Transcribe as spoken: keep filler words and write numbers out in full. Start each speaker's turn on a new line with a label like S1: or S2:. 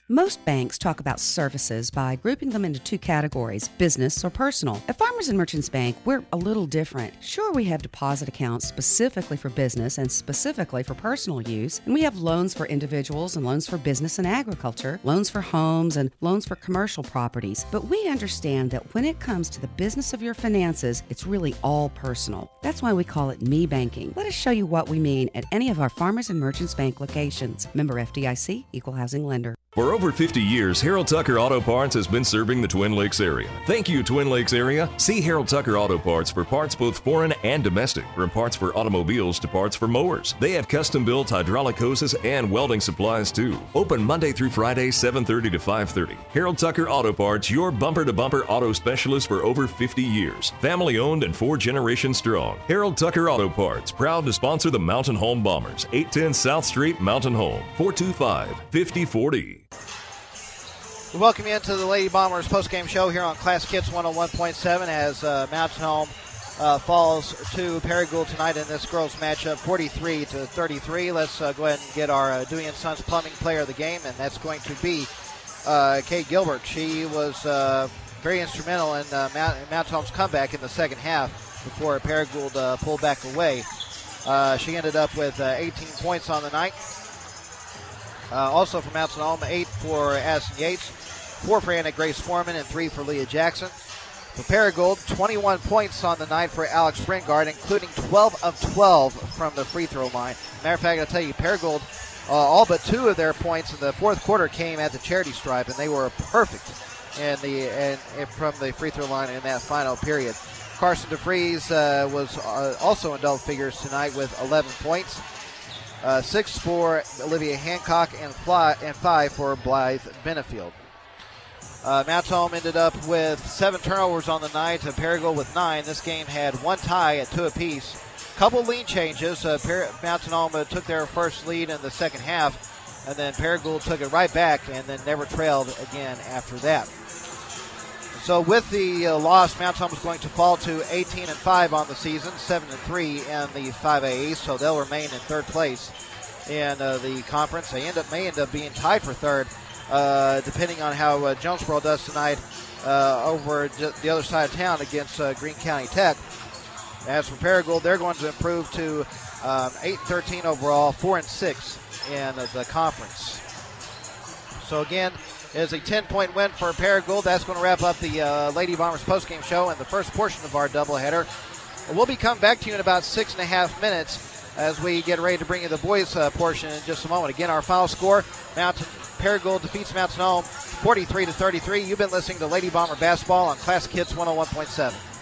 S1: Most banks talk about services by grouping them into two categories, business or personal. At Farmers and Merchants Bank, we're a little different. Sure, we have deposit accounts specifically for business and specifically for personal use, and we have loans for individuals and loans for business and agriculture, loans for homes and loans for commercial properties. But we understand that when it comes to the business of your finances, it's really all personal. That's why we call it Me Banking. Let us show you what we mean at any of our Farmers and Merchants Bank locations. Member F D I C, Equal Housing Lender.
S2: For over fifty years, Harold Tucker Auto Parts has been serving the Twin Lakes area. Thank you, Twin Lakes area. See Harold Tucker Auto Parts for parts both foreign and domestic, from parts for automobiles to parts for mowers. They have custom-built hydraulic hoses and welding supplies, too. Open Monday through Friday, seven thirty to five thirty. Harold Tucker Auto Parts, your bumper-to-bumper auto specialist for over fifty years. Family-owned and four generations strong. Harold Tucker Auto Parts, proud to sponsor the Mountain Home Bombers. eight ten South Street, Mountain Home, four two five, five zero four zero.
S3: We welcome you into the Lady Bombers postgame show here on Classic Hits one oh one point seven as uh, Mountain Home uh, falls to Perry Gould tonight in this girls matchup forty-three to thirty-three. Let's uh, go ahead and get our uh, Dewey and Sons Plumbing player of the game, and that's going to be uh, Kate Gilbert. She was uh, very instrumental in uh, Mount, Mountain Home's comeback in the second half before Perry Gould uh, pulled back away. Uh, she ended up with uh, eighteen points on the night. Uh, also for Mountain Home, eight for Addison Yates, four for Anna Grace Foreman, and three for Leah Jackson. For Perry Gould, twenty-one points on the night for Alex Springard, including twelve of twelve from the free throw line. Matter of fact, I'll tell you, Perry Gould, uh, all but two of their points in the fourth quarter came at the charity stripe, and they were perfect in the and, and from the free throw line in that final period. Carson DeFries uh, was uh, also in double figures tonight with eleven points. Uh, six for Olivia Hancock and, fly, and five for Blythe Benefield. Uh, Mountain Home ended up with seven turnovers on the night, and Perry Gould with nine. This game had one tie at two apiece. Couple lead changes. Uh, per- Mountain Home uh, took their first lead in the second half, and then Perry Gould took it right back and then never trailed again after that. So with the uh, loss, Mountain Home is going to fall to eighteen and five on the season, seven and three in the five A East, so they'll remain in third place in uh, the conference. They end up may end up being tied for third, uh, depending on how uh, Jonesboro does tonight uh, over the other side of town against uh, Greene County Tech. As for Perry Gould, they're going to improve to um, eight and thirteen overall, four and six in uh, the conference. So again, is a ten-point win for Perry Gould. That's going to wrap up the uh, Lady Bombers postgame show and the first portion of our doubleheader. We'll be coming back to you in about six and a half minutes as we get ready to bring you the boys' uh, portion in just a moment. Again, our final score: Mountain Perry Gould defeats Mountain Home forty-three to thirty-three. You've been listening to Lady Bomber basketball on Classic Hits one oh one point seven.